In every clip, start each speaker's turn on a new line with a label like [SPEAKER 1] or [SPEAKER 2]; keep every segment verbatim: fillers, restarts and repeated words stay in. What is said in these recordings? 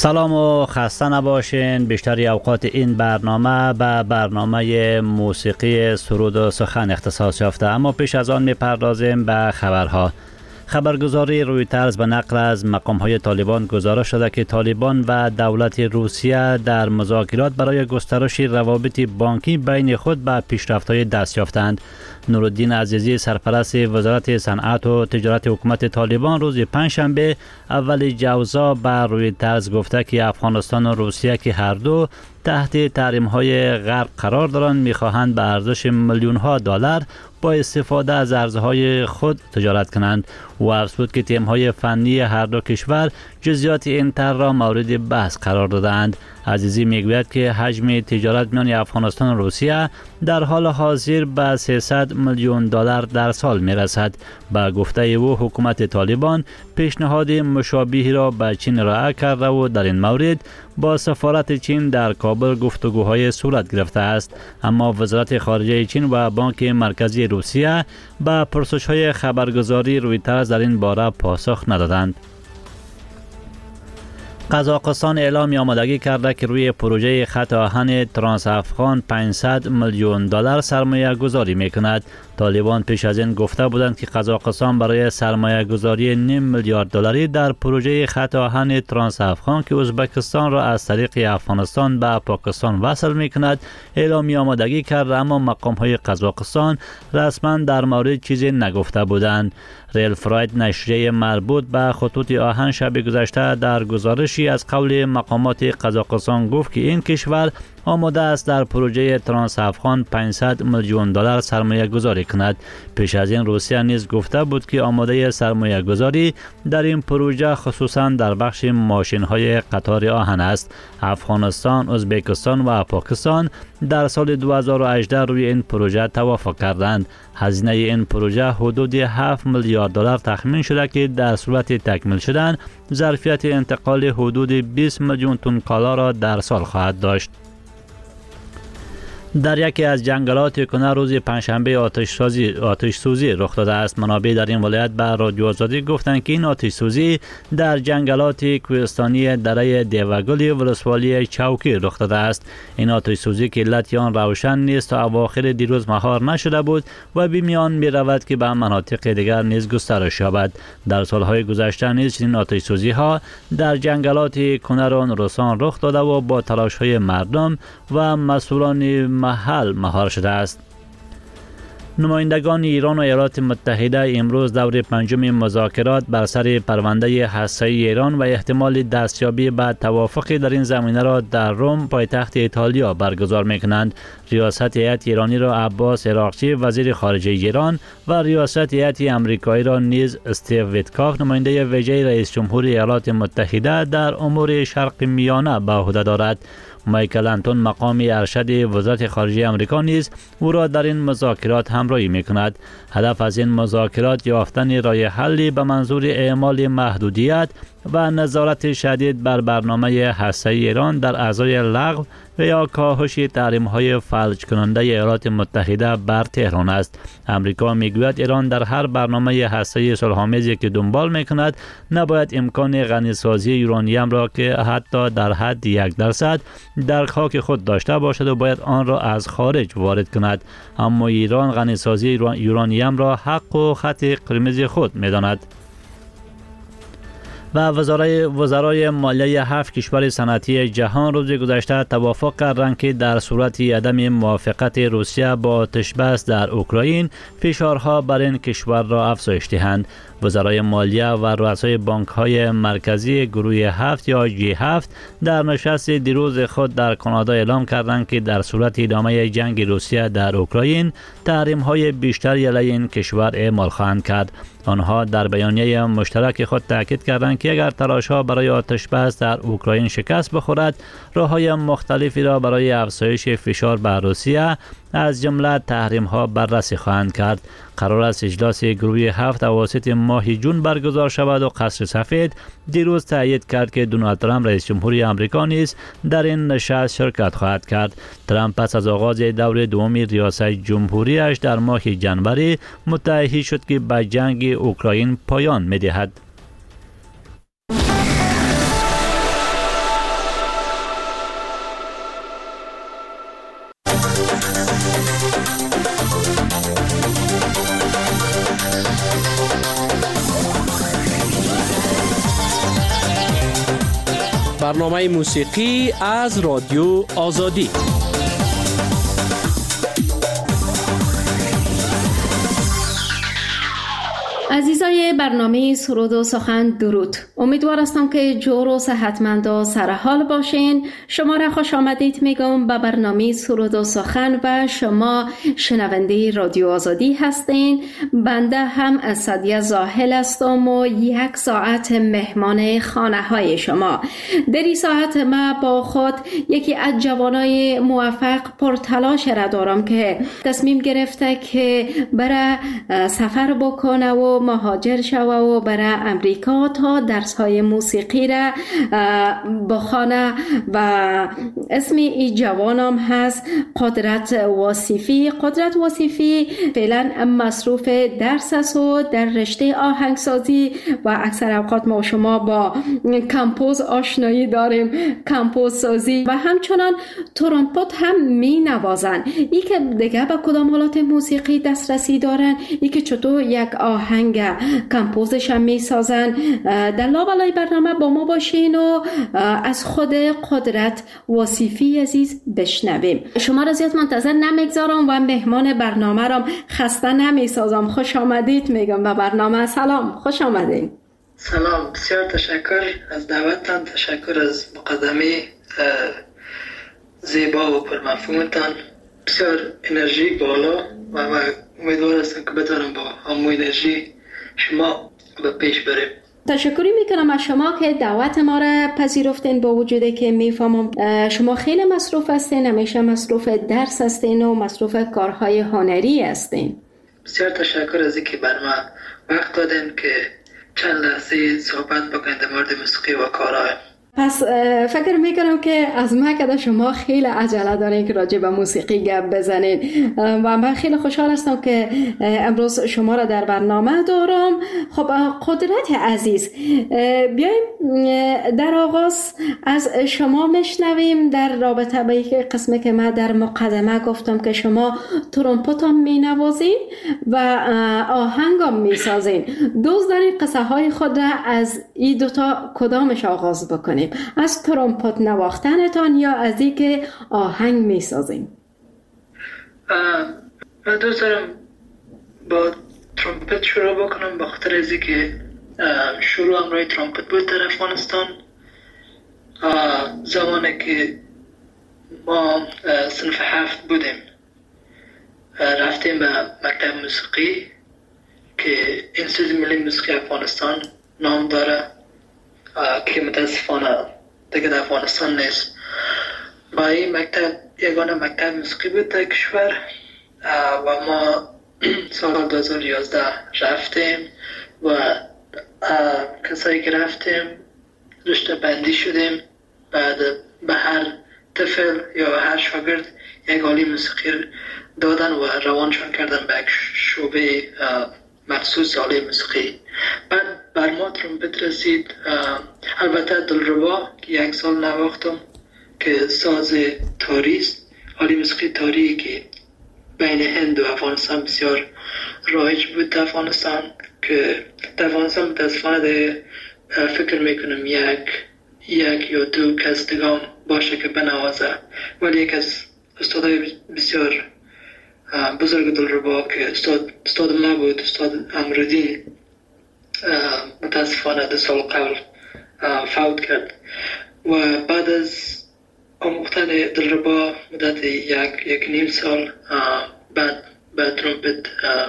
[SPEAKER 1] سلام و خسته نباشین. بیشتری اوقات این برنامه به برنامه موسیقی سرود و سخن اختصاص یافته، اما پیش از آن میپردازیم به خبرها. خبرگزاری رویترز به نقل از مقام‌های طالبان گزارش داده که طالبان و دولت روسیه در مذاکرات برای گسترش روابط بانکی بین خود به پیشرفت‌های دست یافتند. نورالدین عزیزی سرپرست وزارت صنعت و تجارت حکومت طالبان روز پنجشنبه اول جوزا به رویترز گفته که افغانستان و روسیه که هر دو تحت تحریم‌های غرب قرار دارند می‌خواهند به ارزش میلیون‌ها دلار با استفاده از ارزهای خود تجارت کنند. و افزود که تیم‌های فنی هر دو کشور جزئیات این طرح را مورد بحث قرار دادند. عزیزی میگوید که حجم تجارت میان افغانستان و روسیه در حال حاضر به سیصد میلیون دلار در سال میرسد. با گفته او حکومت طالبان پیشنهاد مشابهی را به چین ارائه کرده و در این مورد با سفارت چین در کابل گفتگوهای صورت گرفته است، اما وزارت خارجه چین و بانک مرکزی روسیه به پرسش‌های خبرگزاری رویترز در این باره پاسخ ندادند. قزاقستان اعلام آمادگی کرده که روی پروژه خط آهن ترانس افغان پانصد میلیون دلار سرمایه گذاری میکند. طالبان پیش از این گفته بودند که قزاقستان برای سرمایه گذاری نیم میلیارد دلاری در پروژه خط آهن ترانس افغان که ازبکستان را از طریق افغانستان به پاکستان وصل میکند اعلام آمادگی کرده، اما مقام های قزاقستان رسما در مورد چیزی نگفته بودند. ریل فراید نشریه مربوط به خطوط آهن شب گذشته در گزارشی از قول مقامات قزاقستان گفت که این کشور آماده است در پروژه ترانس افغان پانصد میلیون دلار سرمایه گذاری کند. پیش از این روسیه نیز گفته بود که آماده سرمایه گذاری در این پروژه خصوصا در بخش ماشین های قطار آهن است. افغانستان، ازبکستان و پاکستان در سال دو هزار و هجده روی این پروژه توافق کردند. هزینه این پروژه حدود هفت میلیارد دلار تخمین شده که در صورت تکمیل شدن ظرفیت انتقال حدود بیست میلیون تن کالا را در سال خواهد داشت. در یکی از جنگلات کنر روز پنجشنبه آتش سوزی آتش سوزی رخ داده است. منابع در این ولایت به رادیو آزادی گفتند که این آتش سوزی در جنگلات کوهستانی دره دیوگل ولسوالی چوکی رخ داده است. این آتش سوزی که علت آن روشن نیست تا اواخر دیروز مهار نشده بود و به میان می رود که به مناطق دیگر نیز گسترش یابد. در سالهای گذشته نیز این آتش سوزی ها در جنگلات کنر و نورستان رخ داده و با تلاش های مردم و مسئولان محل مهار شده است. نمایندگان ایران و ایالات متحده امروز دور پنجم مذاکرات بر سر پرونده هسته‌ای ایران و احتمال دستیابی به توافق در این زمینه را در روم پایتخت ایتالیا برگزار می‌کنند. ریاست هیئت ایرانی را عباس عراقچی وزیر خارجه ایران و ریاست هیئت آمریکایی را نیز استیو ویتکاف نماینده ویژه رئیس جمهور ایالات متحده در امور شرق میانه به عهده دارد. مایکل انتون مقام ارشد وزارت خارجه آمریکا نیز او را در این مذاکرات همراهی می‌کند. هدف از این مذاکرات یافتن راه حلی به منظور اعمال محدودیت و نظارت شدید بر برنامه هسته‌ای ایران در ازای لغو و یا کاهش تحریم‌های فلج کننده ایالات متحده بر تهران است. امریکا میگوید ایران در هر برنامه هسته‌ای صلح‌آمیزی که دنبال می‌کند نباید امکان غنی‌سازی یورانیم را که حتی در حد یک درصد در خاک خود داشته باشد و باید آن را از خارج وارد کند، اما ایران غنی‌سازی یورانیم را حق و خط قرمز خود می‌داند. و وزرای وزرای مالیه هفت کشور صنعتی جهان روز گذشته توافق کردند که در صورت عدم موافقت روسیه با آتش بس در اوکراین فشارها بر این کشور را افزایش دهند. وزرای مالیه و رؤسای بانک‌های مرکزی گروه هفت یا جی هفت در نشست دیروز خود در کانادا اعلام کردند که در صورت ادامه جنگ روسیه در اوکراین تحریم‌های بیشتری علیه این کشور اعمال خواهند کرد. آنها در بیانیه مشترک خود تاکید کردند که اگر تلاش‌ها برای آتش بس در اوکراین شکست بخورد، راه‌های مختلفی را برای افزایش فشار بر روسیه از جمله تحریم‌ها بررسی خواهند کرد. قرار است اجلاس گروه هفت اواسط ماه جون برگزار شود و قصر سفید دیروز تایید کرد که دونالد ترامپ رئیس جمهوری آمریکا نیز در این نشست شرکت خواهد کرد. ترامپ پس از آغاز دور دوم ریاست جمهوریش در ماه جنوری متعهد شد که به جنگ اوکراین پایان می‌دهد.
[SPEAKER 2] برنامه موسیقی از رادیو آزادی.
[SPEAKER 3] عزیزای برنامه سرود و سخن درود. امیدوار هستم که جور و صحتمند و سرحال باشین. شما را خوش آمدید میگم به برنامه سرود و سخن و شما شنونده رادیو آزادی هستین. بنده هم اسدیه زاهل هستم و یک ساعت مهمان خانه های شما. در این ساعت ما با خود یکی از جوانای موفق پرتلاش را دارم که تصمیم گرفته که برای سفر بکنه و مهاجر شوه و برای امریکا تا درس‌های موسیقی را بخوانه و اسم این جوانم هست قدرت واصفی. قدرت واصفی فعلا مصروف درس است و در رشته آهنگسازی و اکثر اوقات ما شما با کمپوز آشنایی داریم، کمپوز سازی و همچنان ترومپت هم می نوازن. ای که دیگه به کدام حالات موسیقی دسترسی دارن، ای که چطور یک آهنگ کمپوزش هم می سازن. در لابلای برنامه با ما باشین و از خود قدرت واصفی عزیز بشنویم. شما را زیاد منتظر نمیگذارم و مهمان برنامه را خسته نمی سازم. خوش آمدید میگم به برنامه. سلام، خوش آمدین.
[SPEAKER 4] سلام، بسیار تشکر از دعوتتان، تشکر از مقدمه زیبا و پرمفهومتان. بسیار انرژی بالا و من امیدوار هستم که بتونم با همون انرژی شما به پیش بریم.
[SPEAKER 3] تشکری میکنم از شما که دعوت ما را پذیرفتین، با وجودی که میفهمم شما خیلی مصروف هستین، همیشه مصروف درس هستین و مصروف کارهای هنری هستین.
[SPEAKER 4] بسیار تشکر از اینکه بر من وقت دادین که چند لحظه صحبت بکنید در مورد موسیقی و کارهای.
[SPEAKER 3] پس فکر میکنم که از ما که شما خیلی عجله دارین که راجع به موسیقی گپ بزنین و من خیلی خوشحال هستم که امروز شما را در برنامه دارم. خب قدرت عزیز، بیایم در آغاز از شما مشنویم در رابطه با یک قسمی که من در مقدمه گفتم که شما ترومپت هم می نوازین و آهنگ هم می سازین. دوست دارین قصه های خود را از این دوتا کدامش آغاز بکنیم؟ از ترومپت نواختنتان یا از این که آهنگ می سازیم؟
[SPEAKER 4] من دوست دارم با ترومپت شروع بکنم، به خاطر از که شروع امروی ترومپت بود در افغانستان. زمانی که ما صنف هفت بودیم رفتیم به مکتب موسیقی که انستیتوت ملی موسیقی افغانستان نام داره که متاسفانه دیگه در افغانستان نیست. و این مکتب یگانه مکتب موسیقی بود در کشور و ما سال دو هزار و یازده رفتیم و کسایی که رفتیم رشته بندی شدیم. بعد به هر طفل یا هر شاگرد یک آله موسیقی دادن و روانشان کردن به یک شعبه مخصوص آله موسیقی. بعد بر ما ترومپت رسید. البته دلربا که یک سال نواختم که ساز تاری است، آله موسیقی تاری که بین هند و افغانستان بسیار رایج بود در افغانستان، که در افغانستان متاسفانه فکر میکنم یک یک یا دو کس دیگه باشه که بنوازه، ولی یک از استادای بسیار بزرگ دلربا که استاد استاد ما بود، استاد امرالدین، متاسفانه دو سال قبل فوت کرد. و بعد از آموختن دلربا مدت یک یک نیم سال بعد به ترومپت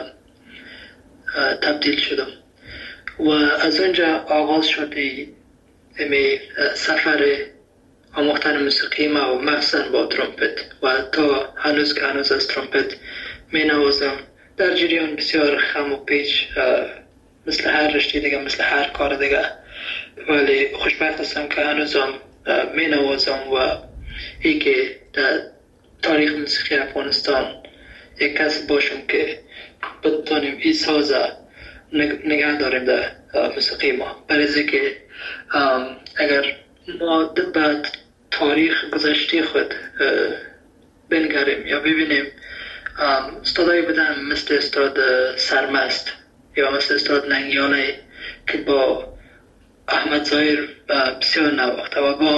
[SPEAKER 4] تبدیل شدم و از اونجا آغاز شد امی سفر آموختن موسیقی ما و مخصوصا با ترومپت و تا هنوز که هنوز از ترومپت می نوازم. در جریان بسیار خم و پیچ مثل هر رشته دیگه، مثل هر کار دیگه، ولی خوشبخت هستم که هنوزم می نوازم و ای که در تاریخ موسیقی افغانستان یک کس باشم که بتونیم این ساز نگه داریم در موسیقی ما. برای که اگر ما بعد تاریخ گذشته خود بنگریم یا ببینیم، استادایی بودن مثل استاد سرمست یا مثل استاد ننگیانه که با احمد ظاهر بسیار نواخته و با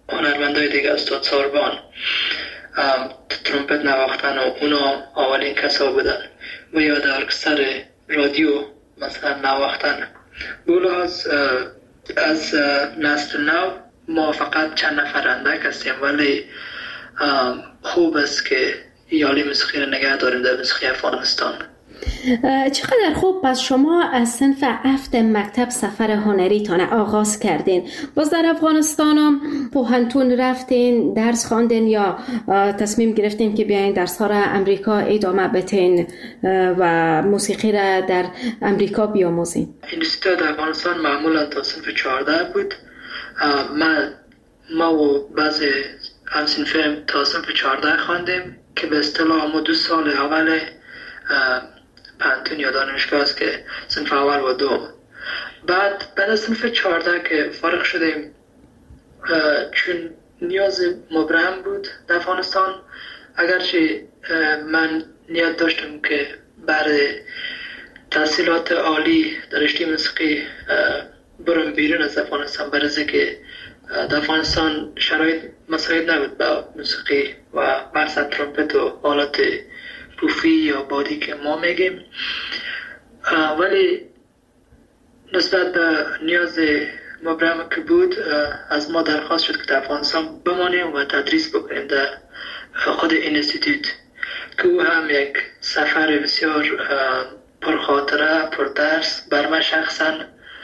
[SPEAKER 4] هنرمندای دیگه، استاد ساربان ترومپت نواختن و اونا اولین کسا بودن و یا در ارکستر رادیو مثلا نواختن. بولحاظ از نسل نو ما فقط چند نفر اندک هستیم، ولی خوب است که یالی موسیقی رو نگه داریم در موسیقی افغانستان.
[SPEAKER 3] چقدر خوب. پس شما از صنف هفت مکتب سفر هنریتان آغاز کردین. باز در افغانستان هم پوهنتون رفتین، درس خواندین یا تصمیم گرفتین که بیاین درس ها را امریکا ادامه بدین و موسیقی را در امریکا بیاموزین؟
[SPEAKER 4] اینستیتوت در افغانستان معمولا تا صنف چهارده بود. ما ما و بعضی هم صنف تا صنف چهارده خواندیم که به اصطلاح ما دو سال اول پانتون یا دانشگاه است که صنف اول و دوم. بعد بعد از صنف چهارده که فارغ شدیم، چون نیاز مبرم بود در افغانستان، اگرچه من نیت داشتم که برای تحصیلات عالی در رشته موسیقی برم بیرون از افغانستان، برای که در افغانستان شرایط مساعد نبود با موسیقی و مثلا ترومپت و آلات پوفی یا بادی که ما میگیم. ولی نسبت به نیاز مبرم که بود، از ما درخواست شد که در افغانستان بمانیم و تدریس بکنیم در خود این انستیتوت، که او هم یک سفر بسیار پرخاطره پردرس بر من شخصا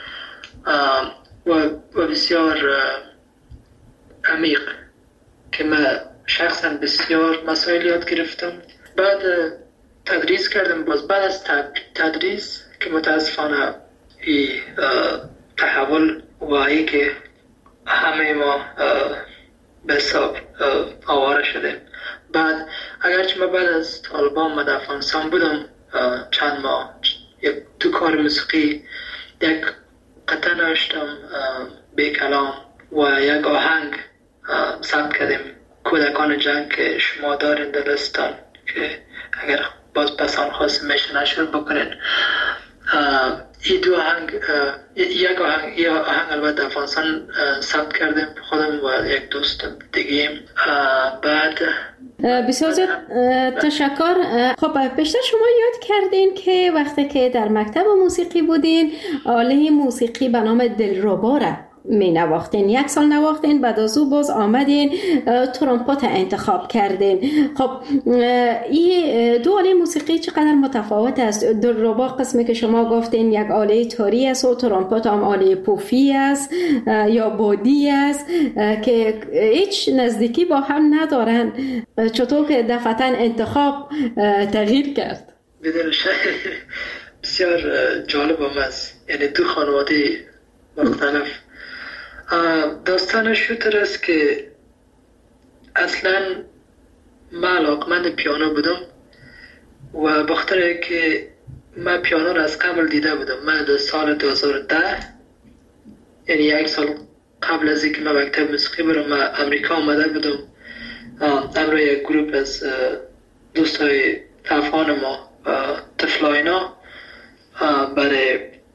[SPEAKER 4] و بسیار عمیق که من شخصا بسیار مسائل یاد گرفتم. بعد تدریس کردم. باز بعد از تدریس که متاسفانه این تحول واقعی که همه ما به حساب آواره شدیم. بعد اگرچه من بعد از طالبان من در افغانستان بودم چند ماه، یک تو کار موسیقی یک قطعه نوشتم به کلام و یک آهنگ ثبت کردیم، کودکان جنگ که شما دارین در دستان، که اگر باز پسان خواست میشه نشر بکنین. این دو آهنگ، یک آهنگ یا آهنگ البته افغانستان ثبت کردیم خودم و یک دوست دیگه. بعد
[SPEAKER 3] بسیار زیاد تشکر. خب بیشتر شما یاد کردین که وقتی که در مکتب موسیقی بودین آله موسیقی به نام دلربا را می نواختین، یک سال نواختین، بعد از او باز آمدین ترومپت انتخاب کردین. خب این دو آله موسیقی چقدر متفاوت است؟ دلربا قسمی که شما گفتین یک آله تاری است و ترومپت هم آله پوفی است یا بادی است که هیچ نزدیکی با هم ندارن. چطور که دفعتا انتخاب تغییر کرد؟
[SPEAKER 4] بدون شک بسیار جالب هم است. یعنی دو خانواده مختلف. داستان شوتر است که اصلا من علاقمند پیانو بودم و بخاطر که من پیانو را از قبل دیده بودم. من در سال دو هزار و ده، یعنی یک سال قبل از اینکه من مکتب موسیقی برم، من امریکا آمده بودم. امروز یک گروپ از دوستای افغان ما تفلاینا برای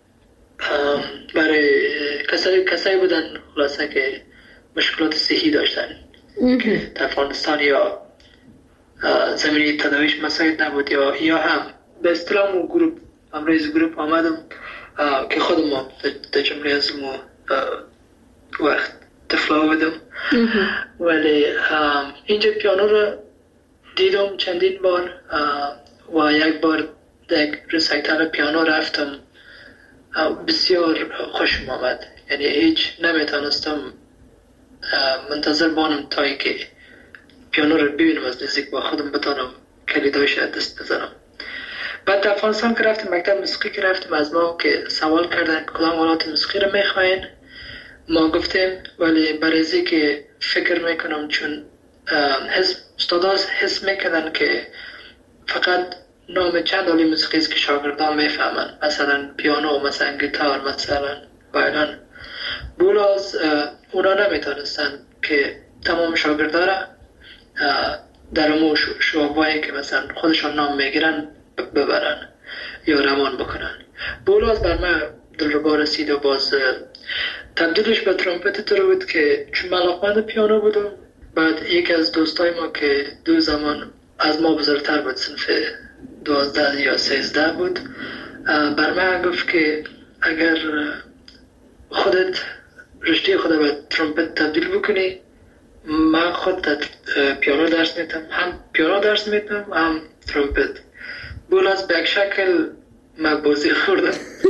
[SPEAKER 4] برای کسایی کسایی بودن خلاصه که مشکلات صحی داشتن که در افغانستان یا زمینی تداویش مساعد نبود یا یا هم به اصطلاح مو گروپ امروز گروپ آمدم که خودم ما در جمله از مو وقت تفلا بودم. ولی اینجا پیانو رو دیدم چندین بار و یک بار در رسایتال پیانو رفتم، بسیار خوشم آمد. یعنی هیچ نمیتونستم منتظر بانم تا اینکه پیانو رو ببینم از نزدیک، با خودم بتونم کلیداش دست بزنم. بعد در افغانستان که رفتم مکتب موسیقی که رفتم، از ما که سوال کردن کدام آلات موسیقی رو میخواین، ما گفتیم ولی برای که فکر میکنم چون حس استادا حس میکنن که فقط نام چند آله موسیقی است که شاگردان میفهمن، مثلا پیانو، مثلا گیتار، مثلا وایلن. بولاز اونا نمیتونستن که تمام شاگردان را در امو شعبایی که مثلا خودشان نام میگیرن ببرن یا روان بکنن. بولاز بر من دلربا رسید و باز تبدیلش به ترومپت طور بود که چون من علاقمند پیانو بودم، بعد یکی از دوستای ما که دو زمان از ما بزرگتر بود، صنف دوازده یا سیزده بود، بر من گفت که اگر خودت رشته خود به ترومپت تبدیل بکنی، من خود پیانو درس میتم، هم پیانو درس میتم هم ترومپت. بولاز به یک شکل من بازی خوردم.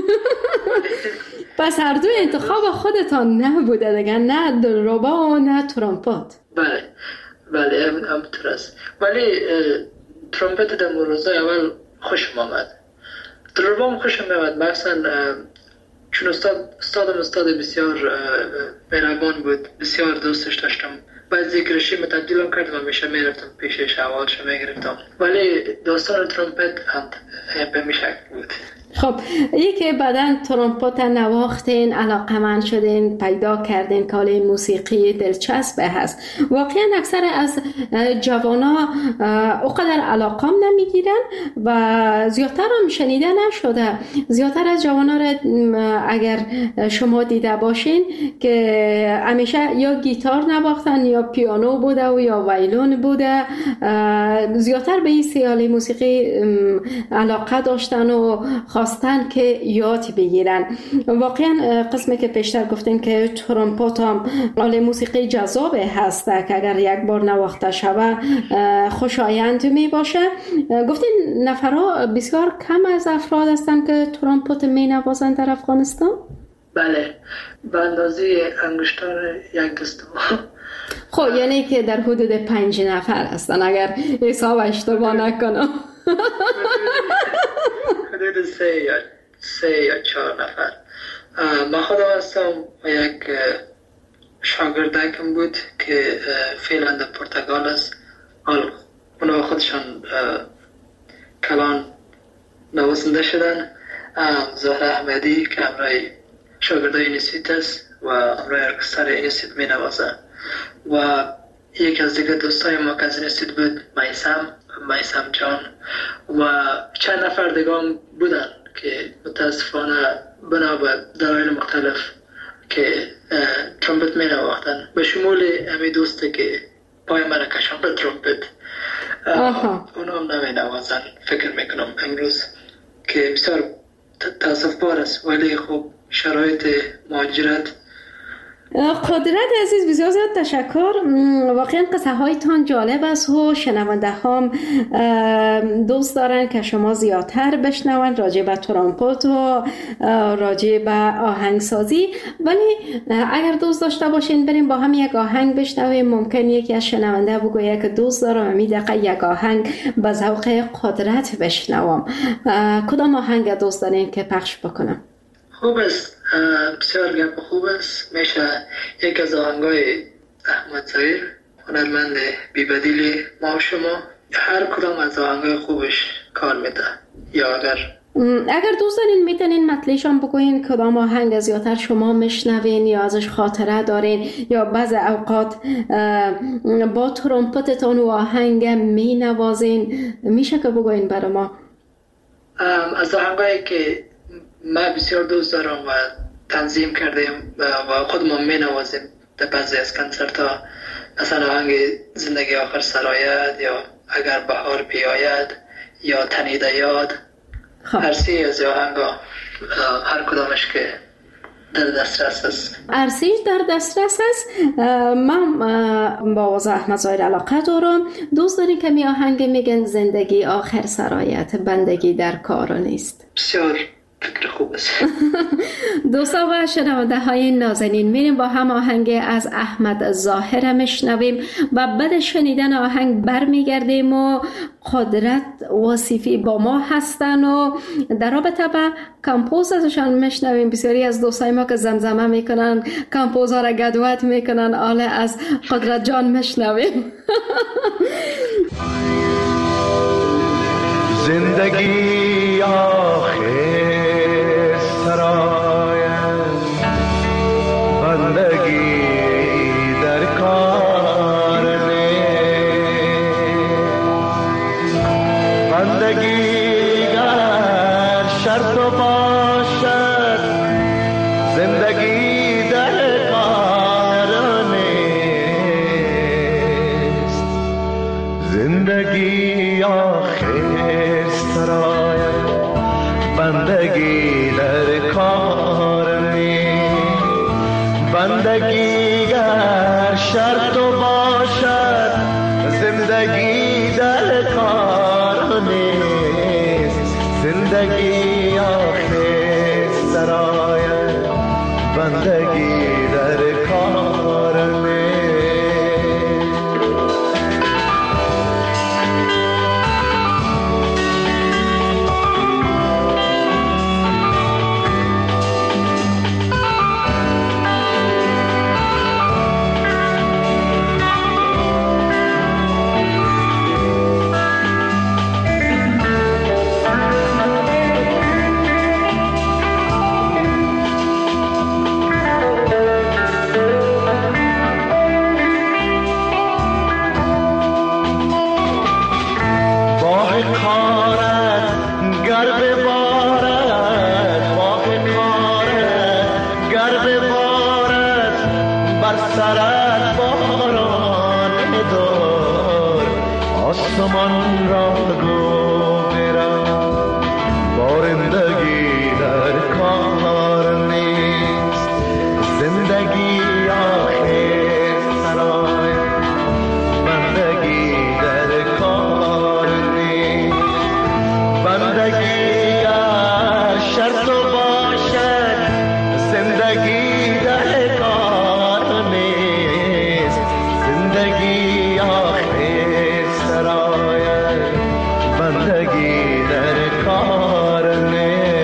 [SPEAKER 3] پس هر دو انتخاب خودتان نبوده دیگه، نه دلربا و نه ترومپت.
[SPEAKER 4] بله بله همونطور است. ولی ترومپت در روزای اول خوشم آمد، دلربا هم خوشم آمد. مثلا چون استاد استادم استاد بسیار مهربان بود، بسیار دوستش داشتم. بعد ذکرشی متبدیلم کردم و میشه میرفتم پیشش، اولش میگرفتم. ولی داستان ترومپت هم به میشک بود.
[SPEAKER 3] خب یکی بعداً ترومپت نواختین، علاقمند شدین، پیدا کردین که حالا موسیقی دلچسب هست. واقعا اکثر از جوانا اوقدر علاقم نمیگیرن و زیادتر هم شنیده نشده. زیادتر از جوانا را اگر شما دیده باشین که همیشه یا گیتار نواختن یا پیانو بوده و یا ویولون بوده. زیادتر به این سیاله موسیقی علاقه داشتن و خواستن که یاد بگیرن. واقعا قسمی که پیشتر گفتین که ترومپت هم آله موسیقی جذاب هست که اگر یک بار نواخته شوه خوشایند می باشه. گفتین نفرها بسیار کم از افراد هستن که ترومپت می نوازن در افغانستان؟
[SPEAKER 4] بله، به اندازه انگشتان یک دستم.
[SPEAKER 3] خب یعنی که در حدود پنج نفر هستن اگر حساب اشتباه نکنم.
[SPEAKER 4] حدود سه یا سه یا چهار نفر. من خودم هستم و یک شاگردکم بود که فعلا در پرتغال است. حال اونا خودشان کلان نوازنده شدن. زهره احمدی که همراه شاگردای اینستیتوت است و همراه ارکستر اینستیتوت می نوازه و یک از دیگه دوستای ما که از اینستیتوت بود، میسم میسم جان و چند نفر دیگه هم بودن که متاسفانه بنا به دلایل مختلف که ترومپت می نواختن، به شمول امی دوسته که پای من کشم به ترومپت. اونا هم نمی نوازن. فکر میکنم امروز که بسیار تاسف بار است، ولی خب شرایط مهاجرت.
[SPEAKER 3] قدرت عزیز بسیار زیاد تشکر. واقعا قصه هایتان جالب است و شنونده هم دوست دارن که شما زیادتر بشنون راجع به ترومپت و راجع به آهنگسازی. ولی اگر دوست داشته باشین بریم با هم یک آهنگ بشنویم. ممکن یکی از شنونده بگوید که دوست دارم می دقیقه یک آهنگ به ذوق قدرت بشنوم. کدام آهنگ دوست دارین که پخش بکنم؟
[SPEAKER 4] خوب است، بسیار گپ خوب است. میشه یک از آهنگای احمد ظاهر، هنرمند بی‌بدیل ما و شما، هر کدام از آهنگای خوبش کار میده. یا اگر
[SPEAKER 3] اگر دوست دارین میتونین مطلعشان بگوین کدام آهنگ زیادتر شما میشنوین یا ازش خاطره دارین یا بعض اوقات با ترومپتتون و آهنگ مینوازین، میشه که بگوین برای ما؟
[SPEAKER 4] از آهنگایی که من بسیار دوست دارم و تنظیم کردیم و خودمون می نوازیم در بعضی از کنسرت ها، مثلا آهنگ زندگی آخر سرآید یا اگر بهار بیاید یا تنیده یاد. هر سی از آهنگ ها، هر کدامش که در دسترس است.
[SPEAKER 3] ارسیش در دسترس است. من با آواز احمد ظاهر علاقه دارم. دوست دارین که می آهنگ میگن زندگی آخر سرایت، بندگی در کار نیست.
[SPEAKER 4] بسیار فکر خوب است.
[SPEAKER 3] دوستا و شنونده های نازنین، میریم با هم آهنگ از احمد ظاهر میشنویم و بعد شنیدن آهنگ برمیگردیم و قدرت واصفی با ما هستن و در رابطه با کمپوز ازشان میشنویم. بسیاری از دوستای ما که زمزمه میکنن، کمپوزها را گدوت میکنن، آله از قدرت جان میشنویم.
[SPEAKER 5] زندگی آخر بندگی در کار بندگی گر شرط باشد زندگی در سراید بندگی در کار نیست بندگی گر شرط و باشد زندگی در کار نیست زندگی آخر سراید بندگی در کار نیست آسمان را گو برا بارندگی در کار نیست زندگی آخر سرای بندگی در کار نیست بندگی گر شرط و باشد زندگی در کار نیست زندگی آخر بندگی در کار نیست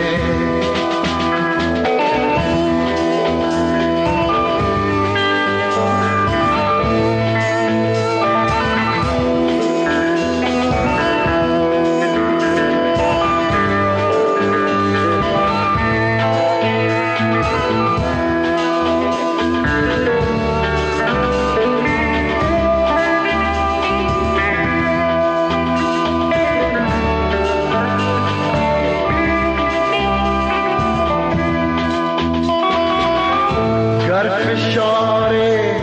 [SPEAKER 5] فشار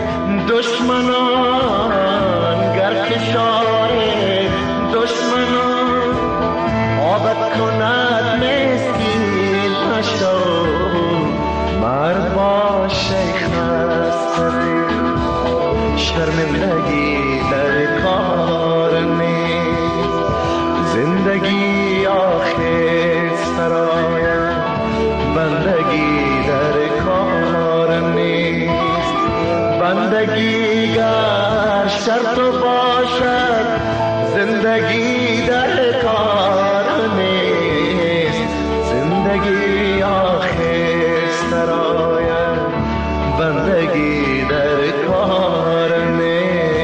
[SPEAKER 5] دشمنان گر فشار دشمنان آبت کند مسکین نشو مرد با شیخ خسته شرمندگی در کار نیست زندگی آخر سراید بندگی در کار نیست بندگی گر شرط باشد زندگی در کار نیست زندگی آخر سراید بندگی در کار نیست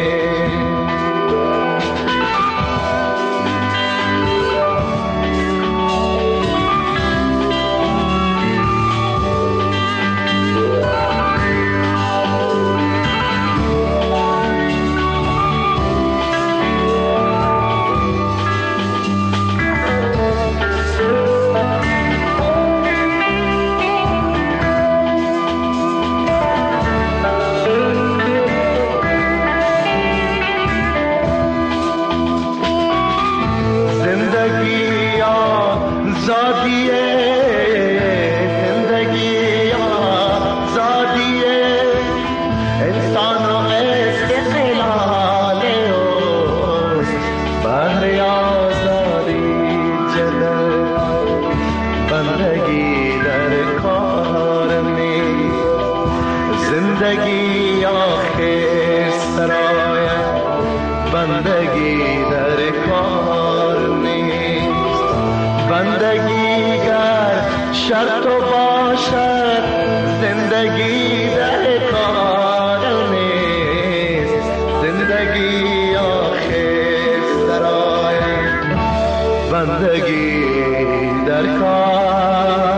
[SPEAKER 5] زندگی آخر سراید بندگی در کار نیست بندگی گر شرط و باشد زندگی در کار نیست زندگی آخر سراید بندگی در کار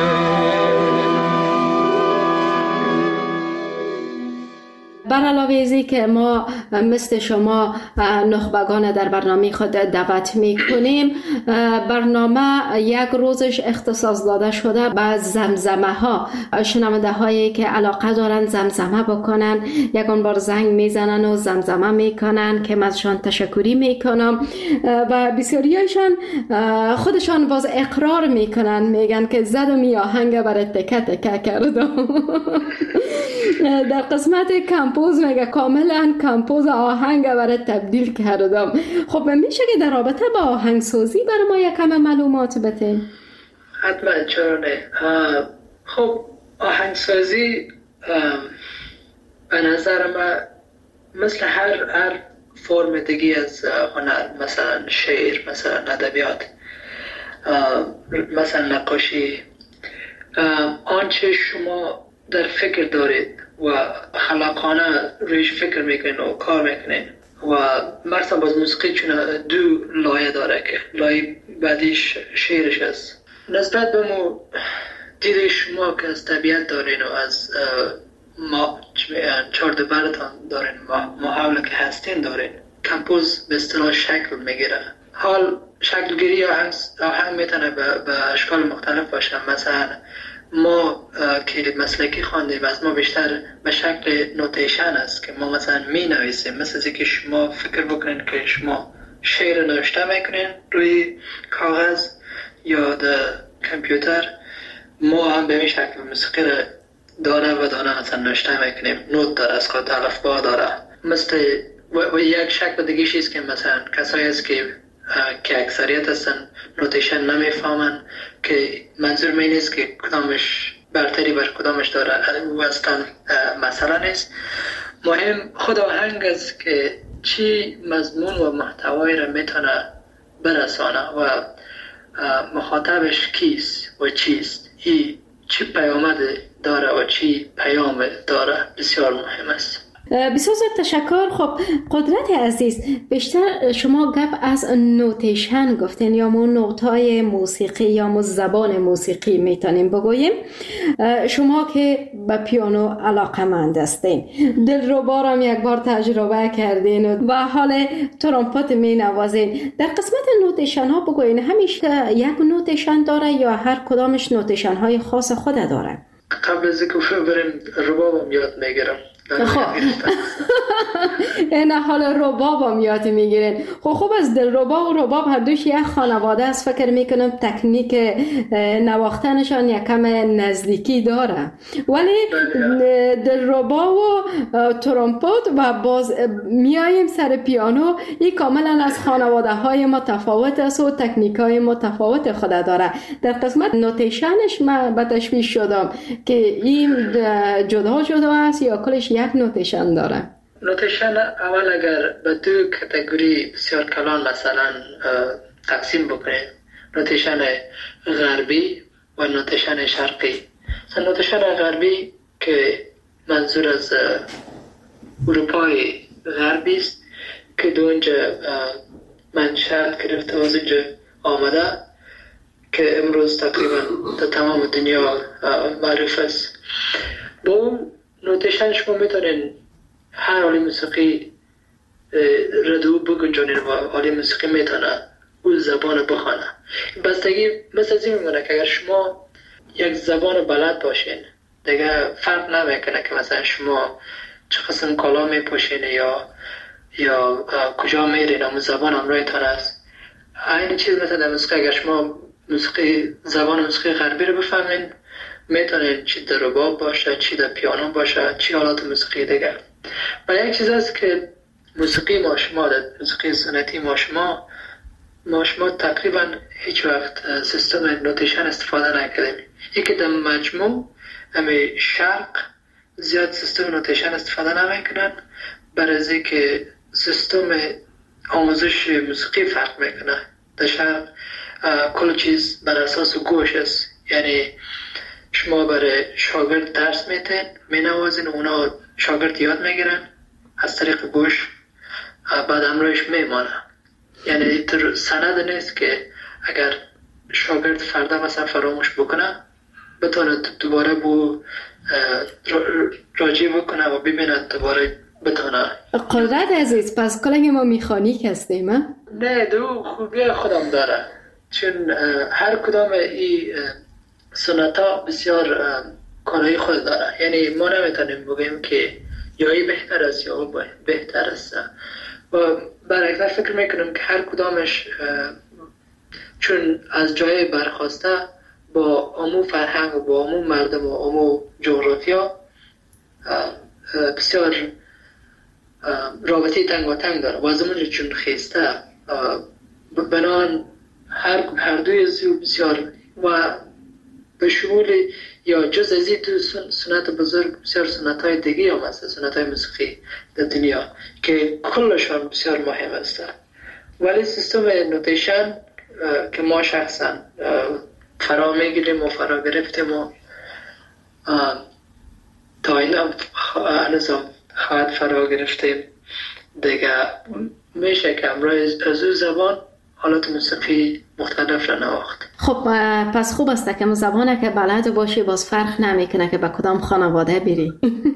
[SPEAKER 3] بر علاوه عزیزی که ما مثل شما نخبگان در برنامه خود دعوت میکنیم، برنامه یک روزش اختصاص داده شده به زمزمه ها. شنونده هایی که علاقه دارن زمزمه بکنن یکان بار زنگ میزنن و زمزمه میکنن که من ازشان تشکری میکنم و بسیاریشان خودشان باز اقرار میکنن، میگن که زدم یا آهنگ برای تکه تکه کردم. در قسمت کمپوز میگه کاملا کمپوز آهنگ برای تبدیل کردم. خب میشه که در رابطه با آهنگسازی برای ما یک کم معلومات بتین؟
[SPEAKER 4] حتما، چرا نه. خب آهنگسازی به نظر من مثل هر هر فرم دیگه از هنر، مثلا شعر، مثلا ادبیات، مثلا نقاشی، آنچه شما در فکر دارید و خلاقانه رویش فکر میکنین و کار میکنین و مثلا باز موسیقی چون دو لایه داره که لایه بعدیش شعرش است. نسبت به مو دیده شما که از طبیعت دارین و از ما چارده برتان دارین، ما حول که هستین دارین، کمپوز به اصطلاح شکل میگیره. حال شکلگیری آهنگ آهنگ میتونه به اشکال مختلف باشه. مثلا ما که مسلکی خواندیم از ما بیشتر به شکل نوتیشن است که ما مثلا می نویسیم، مثل از که شما فکر بکنین که شما شعر نوشته میکنین روی کاغذ یا در کامپیوتر، ما هم به این شکل موسیقی را دانه و دانه مثلا نوشته میکنیم. نوت داره، از خود الفبا داره. مثل و, و یک شکل دیگه چیست که مثلا کسایی است که که اکثریت هستن نوتیشن نمیفهمن که منظور می نیست که کدامش برتری بر کدامش داره و اصلا مسئله نیست. مهم خود آهنگ است که چی مضمون و محتوایی را میتونه برسانه و مخاطبش کیست و چیست، ای چی پیامد داره و چی پیام داره، بسیار مهم است.
[SPEAKER 3] بسیار تشکر. خب قدرت عزیز، بیشتر شما گپ از نوتیشن گفتین یا مو نوتای موسیقی یا مو زبان موسیقی میتونیم بگوییم. شما که به پیانو علاقمند هستین، دلربا هم یک بار تجربه کردین و حال ترومپت می نوازین. در قسمت نوتیشن ها بگوین همیشه یک نوتیشن داره یا هر کدامش نوتیشن های خاص خود داره؟
[SPEAKER 4] قبل از اینکه بریم ربابم یاد میگیرم.
[SPEAKER 3] خب این حال ربابم یاد میگیرین. خب خوب از دل رباب و رباب هر دوش یک خانواده است. فکر میکنم تکنیک نواختنشان یکم نزدیکی داره، ولی دل رباب و ترومپت و باز میاییم سر پیانو، این کاملا از خانواده های متفاوت است و تکنیک های متفاوت خود داره. در قسمت نوتیشنش من به تشویش شدم که این جدا جدا است یا کلش یک نوتیشن داره.
[SPEAKER 4] نوتیشن اول اگر به دو کاتگوری بسیار کلان مثلا تقسیم بکنیم، نوتیشن غربی و نوتیشن شرقی. مثلا نوتیشن غربی که منظور از اروپای غربی است که دو اینجا منشأ گرفته از اینجا آمده که امروز تقریبا در تمام دنیا معروف است. با اون نوتیشن شما میتونین هر حالی موسیقی ردو بگنجانین و حالی موسیقی میتونه اون زبان بخونه. بستگی مثل از این میمونه که اگر شما یک زبان بلد باشین دیگه فرق نمیکنه که مثلا شما چه قسم کالا میپوشین یا یا کجا میرین، اون زبان همراهتان است. این چیز مثلا در موسیقی اگر شما موسیقی زبان موسیقی غربی رو بفهمین میتونین چی در رباب باشه، چی در پیانو باشه، چی حالات موسیقی دیگر. و یک چیز است که موسیقی ما شما در موسیقی سنتی ما شما ما شما تقریبا هیچ وقت سیستم نوتیشن استفاده نکردیم. یکی در مجموع همه شرق زیاد سیستم نوتیشن استفاده نمیکنن، برای که سیستم آموزش موسیقی فرق میکنه. در شرق کل چیز بر اساس گوش است، یعنی شما برای شاگرد درس میتین مینوازین، اونا شاگرد یاد میگیرن از طریق گوش، بعد همراهش میمانه. یعنی سند نیست که اگر شاگرد فردا مثلا فراموش بکنه بتونه دوباره بو راجع بکنه و ببینه دوباره بتونه.
[SPEAKER 3] قدرت عزیز، پس کلنگ ما میخانیک هستیم ها؟
[SPEAKER 4] نه، دو خوبی خودم داره، چون هر کدام این سنت ها بسیار کارهای خود داره. یعنی ما نمیتونیم بگیم که یا ای بهتر است یا او بهتر است، و برعکس فکر میکنم که هر کدامش چون از جای برخواسته با امو فرهنگ و با امو مردم و امو جغرافیا بسیار رابطه تنگ و تنگ داره، و از اونجا چون خیسته بنان هر هر دوی زیو بسیار و به شمول یا جز از این تو سنت بزرگ بسیار سنت های دیگه هم هست، سنت های موسیقی در دنیا که کلشان بسیار مهم است. ولی سیستم نوتیشن که ما شخصا فرا میگیریم و فرا گرفتیم و تا این هم هنوزم خواهد فرا گرفتیم دیگه، میشه که امروز از او زبان حالات موسیقی مختلف را نواخت.
[SPEAKER 3] خب پس خوب است که زبانه که بلد باشی باز فرق نمیکنه که به کدام خانواده بری.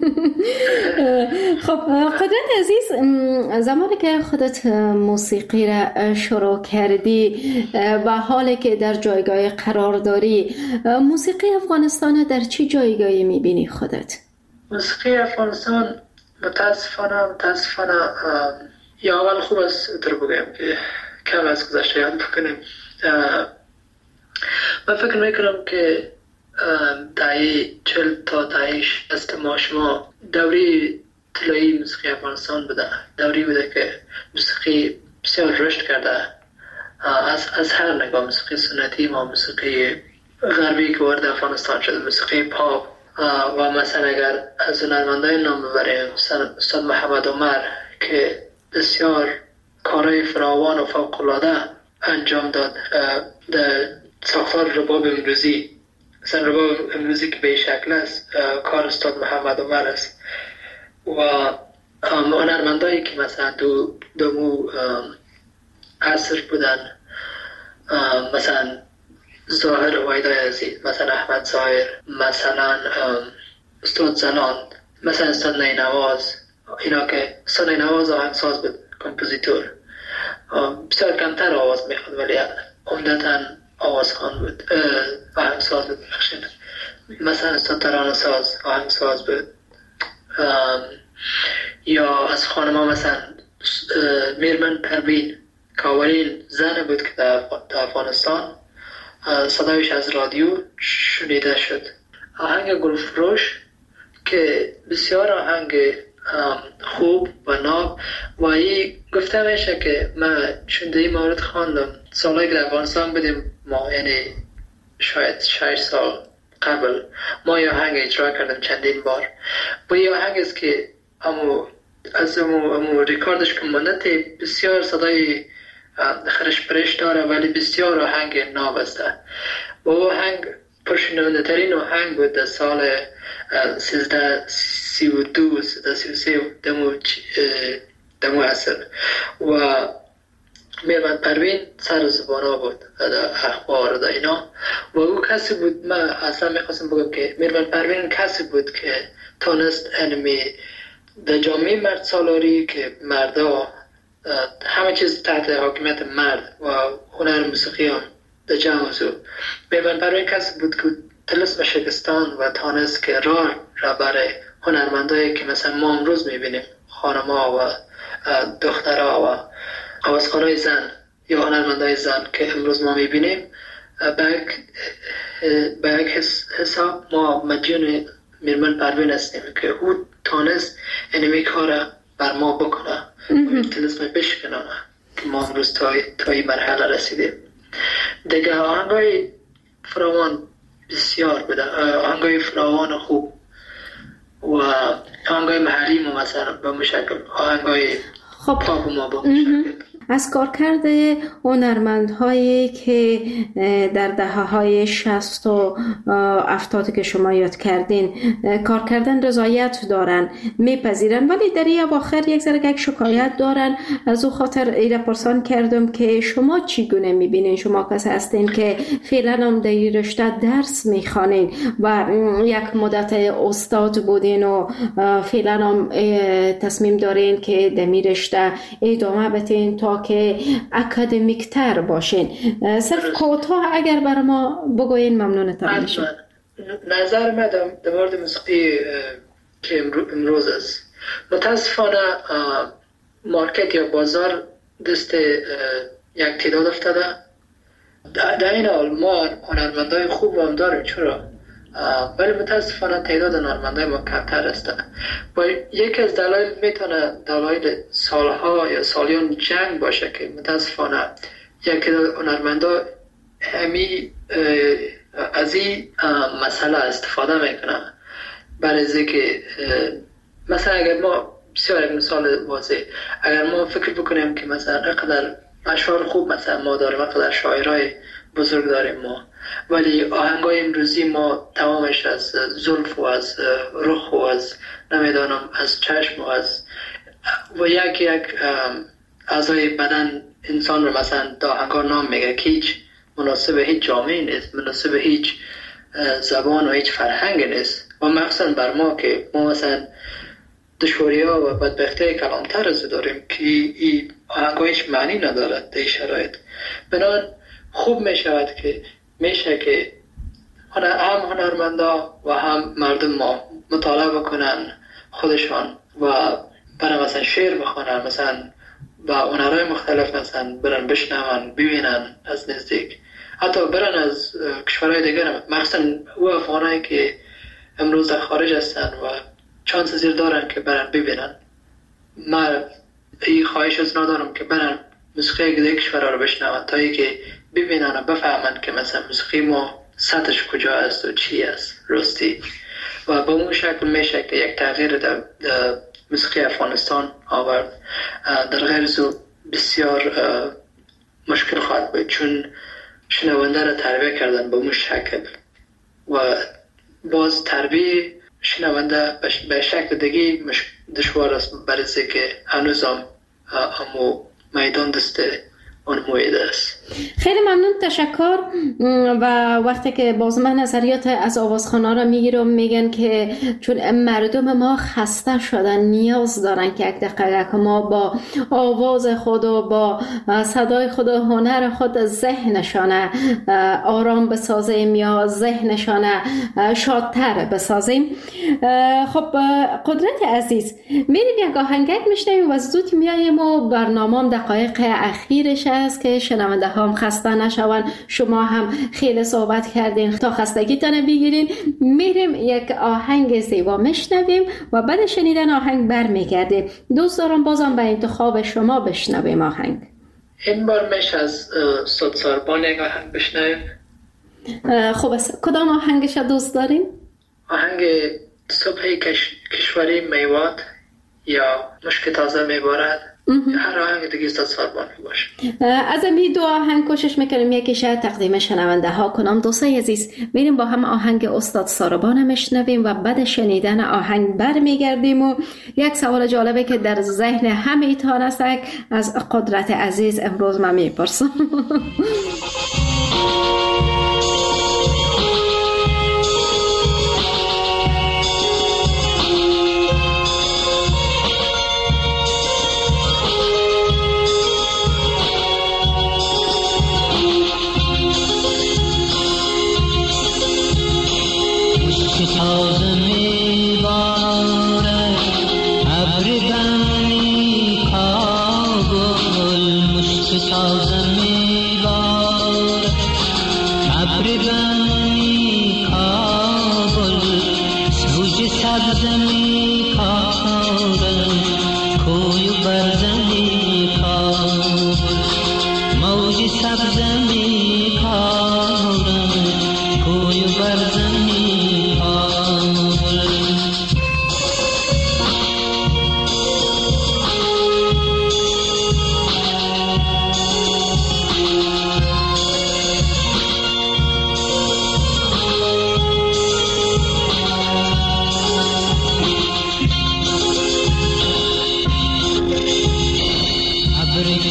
[SPEAKER 3] خب قدرت عزیز، زمانی که خودت موسیقی را شروع کردی و حالی که در جایگاه قرار داری، موسیقی افغانستان در چه جایگاهی میبینی خودت؟
[SPEAKER 4] موسیقی افغانستان متاسفانه متاسفانه یا اول خوب است در بگم که کم از گذشته یاد بکنیم. من فکر میکنم که دهه چل تا دهه شصت ما شما دوری طلایی موسیقی افغانستان بوده، دوری بوده که موسیقی بسیار رشد کرده از از هر نگاه، موسیقی سنتی ما، موسیقی غربی که وارد افغانستان شده، موسیقی پاپ، و مثلا اگر از هنرمندان نام ببریم استاد محمد عمر که بسیار کارهای فراوان و فوق‌العاده انجام داد در ساختار رباب امروزی. مثلا رباب امروزی که به شکل است کار استاد محمد عمر است، و هنرمندایی که مثلا دو دو عصر بودن، مثلا ظاهر وایدای عزیز، مثلا احمد ظاهر، مثلا استاد زلان، مثلا استاد نینواز، اینا که استاد نینواز آهنگساز بود، کمپوزیتور، بسیار کمتر آواز میخواد ولی عمدتاً آوازخوان بود، آهنگساز بود. مثلا استاد ترانه‌ساز، آهنگساز بود. یا از خانم‌ها مثلا میرمن پروین که اولین زن بود که در افغانستان صدایش از رادیو شنیده شد. آهنگ گلفروش که بسیار آهنگ خوب و ناب، و این گفته میشه که من چون این مورد خواندم سالایی که در افغانستان بودیم ما، یعنی شاید شش سال قبل، ما یه آهنگ اجرا کردم چندین بار. و یه آهنگ است که امو از امو, امو ریکاردش که مانده بسیار صدای خرش پرش داره ولی بسیار آهنگ ناب است. و آهنگ پرشنونده ترین آهنگ بود در سال سیزده سی و دو سیزده سی و سه دمو دمو اصل، و میرمن پروین سر زبانا بود در اخبار در اینا. و او کسی بود، من اصلا میخواستم بگم که میرمن پروین کسی بود که تانست انمی در جامعه مرد سالاری که مردا همه چیز تحت حاکمیت مرد و هنر موسیقی هم در جمع زود. میرمن پروین کسی بود که طلسم شکستان و تانست که راه را برای هنرمندایی که مثلا ما امروز میبینیم، خانم‌ها و دخترها و آوازخوانای زن یا هنرمندای زن که امروز ما میبینیم، به یک حساب ما مدیون میرمن پروین هستیم که او تانست اینمی کار بر ما بکنه و طلسم بشکنه که ما امروز تا این مرحله رسیدیم. دیگه آهنگای فراوان بسیار بوده، آهنگای فراوان خوب و آهنگای محلی ما مثلا به مشکل آهنگای
[SPEAKER 3] خب
[SPEAKER 4] پاپ ما به مشکل.
[SPEAKER 3] از کارکرد هنرمندهایی که در دهه‌های شصت و هفتاد که شما یاد کردین کار کردن رضایت دارن، میپذیرن، ولی در این اواخر یک ذره یک شکایت دارن. از او خاطر ایره پرسان کردم که شما چگونه میبینین؟ شما کسی هستین که فعلا هم در این رشته درس میخوانین و یک مدت استاد بودین و فعلا هم تصمیم دارین که در این رشته ادامه بدین تا که اکادمیک تر باشین. صرف کوتاه اگر بر ما بگوین ممنونتان میشم.
[SPEAKER 4] نظر مدام در مورد موسیقی که امروز است، متاسفانه مارکت یا بازار دست یک تعداد افتاده. در این حال ما هنرمندای خوب هم داریم، چرا؟ ولی متاسفانه تعداد هنرمندای ما کمتر است و یکی از دلایل میتونه دلایل سالها یا سالیان جنگ باشه که متاسفانه یکی از هنرمندا همی از این مسئله استفاده میکنه. برای از که مثلا اگر ما بسیار مثال واضح، اگر ما فکر بکنیم که مثلا اقدر اشعار خوب مثلا ما داریم، اقدر شاعرای بزرگ داریم ما، ولی آهنگای امروزی ما تمامش از زلف و از رخ و از نمیدانم از چشم و از و یک یک اعضای بدن انسان رو مثلا دا آهنگا نام میگه که هیچ مناسب هیچ جامعه نیست، مناسب هیچ زبان و هیچ فرهنگ نیست. و مخصوصا بر ما که ما مثلا دشواری ها و بدبختی کلانتر از داریم که این آهنگ هیچ معنی ندارد در این شرایط. بنابراین خوب می شود که میشه که هم هنرمندا و هم مردم ما مطالعه بکنن خودشان و برای مثلا شعر بخونن، مثلا با هنرهای مختلف مثلا برن بشنون ببینن از نزدیک، حتی برن از کشورهای دیگر، مخصوصا او افغانایی که امروز در خارج هستن و چانس زیر دارن که برن ببینن. من این خواهش از ندارم که برن موسیقی دیگر کشورها رو بشنون تا ای که ببینن و بفهمن که مثلا موسیقی ما سطحش کجا است و چی است راستی، و با اون شکل میشه که یک تغییر در موسیقی افغانستان آورد. در غیر از بسیار مشکل خواهد بود، چون شنونده را تربیه کردن به اون شکل و باز تربیه شنونده به شکل دیگه دشوار است، برای که هنوز هم همو میدان دسته اون مویده است.
[SPEAKER 3] خیلی ممنون، تشکر. و وقتی که باز من نظریات از آوازخوانا را میگیرم، میگن که چون مردم ما خسته شدن نیاز دارن که یک دقیقه ما با آواز خود و با صدای خود و هنر خود ذهنشان آرام بسازیم یا ذهنشان شادتر بسازیم. خب قدرت عزیز، میریم یک آهنگک میشنویم و زود میاییم و برنامه دقایق اخیرش است که شنونده هم خسته نشون. شما هم خیلی صحبت کردین تا خستگیتان بگیرین. میریم یک آهنگ زیبا میشنویم و بعد شنیدن آهنگ برمیگردیم. دوست دارم بازم به انتخاب شما بشنویم آهنگ.
[SPEAKER 4] این بار میشه از صد ساربان یک آهنگ بشنویم.
[SPEAKER 3] خوب است، کدام آهنگش دوست دارین؟
[SPEAKER 4] آهنگ صبح کش... کشوری میواد یا مشک تازه میبارد. هر آهنگ دیگه استاد ساربان باشه.
[SPEAKER 3] از این دو آهنگ کوشش میکنیم یکیش تقدیم شنونده ها کنم. دوستای عزیز، میریم با هم آهنگ استاد ساربان میشنویم و بعد شنیدن آهنگ برمیگردیم و یک سوال جالبه که در ذهن همه ایتان است از قدرت عزیز امروز من میپرسم.
[SPEAKER 6] تازه میبارد ابر بنی کابل، مشک تازه میبارد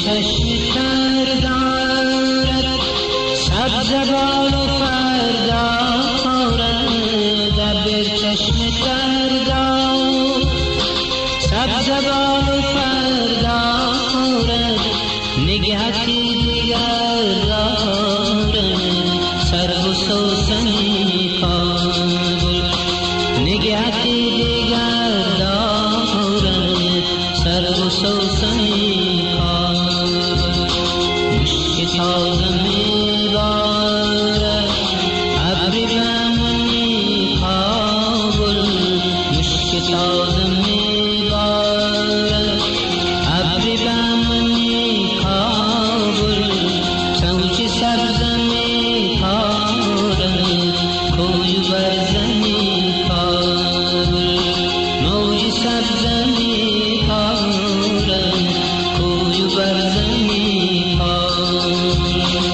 [SPEAKER 6] چشم تر دارد سبز بال و فردا خورد در چشم تر دارد سبز بال و فردا خورد نگهتی دیگر دارد سر و سوسنی کابل نگهتی دیگر دارد سر و سوسنی کابل مشک تازه میبارد ابری بمنی کابل مشک تازه میبارد ابری بمنی کابل سوچ سبز میکارد کوی برزنی کابل موج سبز میکارد کوی برزنی کابل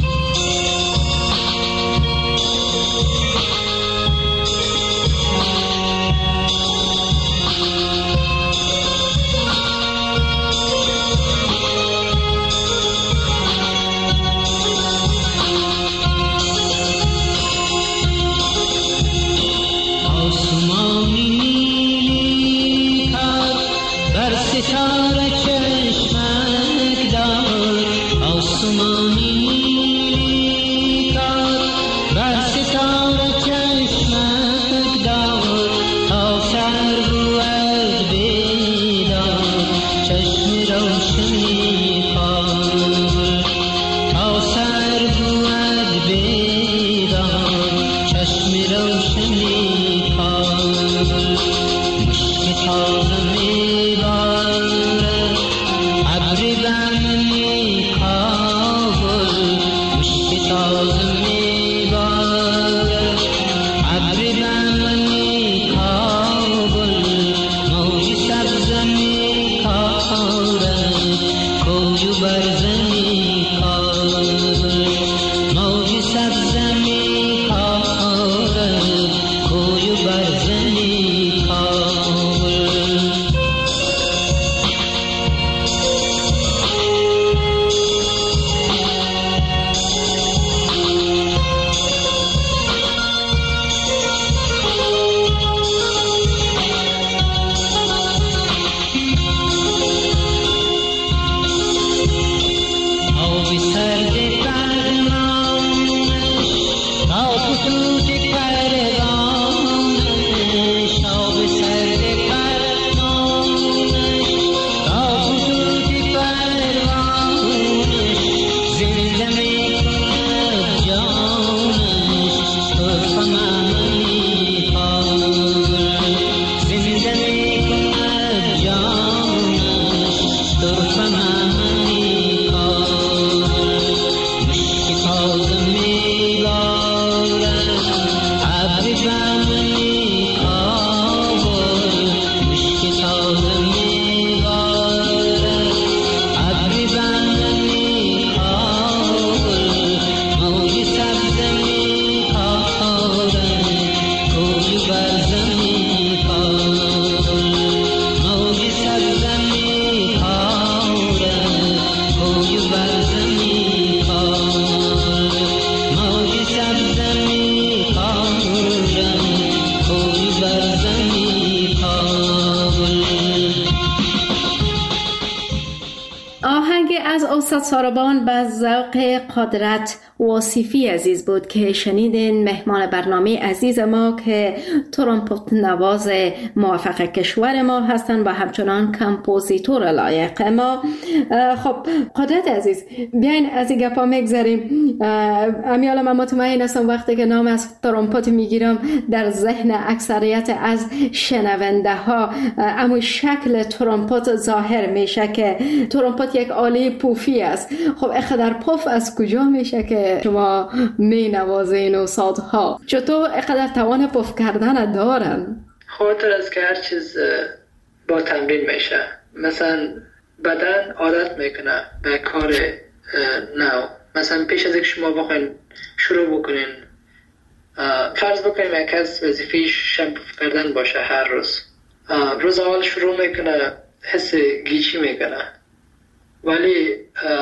[SPEAKER 6] آسمانی نیلی کار بر ستاره چشمک دار آسمانی نیلی کار بر ستاره چشمک دار تا سر بود بیدار چشم روشنی کابل تا سر بود بیدار چشم روشنی کابل مشک تازه میبارد ابری بمنی کابل مشک تازه میبارد ابری بمنی کابل موج سبز میکارد کوی برزنی کابل موج سبز میکارد کوی برزنی کابل آب سرد فرمانش تا خطوط پروانش آب سرد فرمانش تا خطوط پروانش زنده میکند جانش طرف معنی کابل زنده میکند جانش طرف معنی کابل مشک تازه میبارد ابری بمنی کابل مشک تازه میبارد ابری بمنی کابل موج سبز میکارد کوی برزنی کابل موج سبز میکارد کوی برزنی کابل موج سبز میکارد کوی برزنی کابل
[SPEAKER 3] آهنگ از استاد ساربان به ذوق قدرت واصفی عزیز بود که شنیدین. مهمان برنامه عزیز ما که ترومپت نواز موفق کشور ما هستن و همچنان کمپوزیتور لایق ما. خب قدرت عزیز، بیاین از این گپا میگذاریم. امیال من مطمئن هستم وقتی که نام از ترومپت میگیرم در ذهن اکثریت از شنونده ها اما شکل ترومپت ظاهر میشه که ترومپت یک آله پوفی است. خب اقدر پف از کجا میشه که شما می نوازین و صدها؟ چطور اقدر توان پف کردن دارن؟
[SPEAKER 4] خاطر از که هر چیز با تمرین میشه. مثلا بدن عادت میکنه به کار نو. مثلا پیش از اینکه شما بخواین شروع بکنین، فرض بکنیم یک از وظیفه‌اش شمپو کردن باشه هر روز. روز اول شروع میکنه حس گیچی میکنه، ولی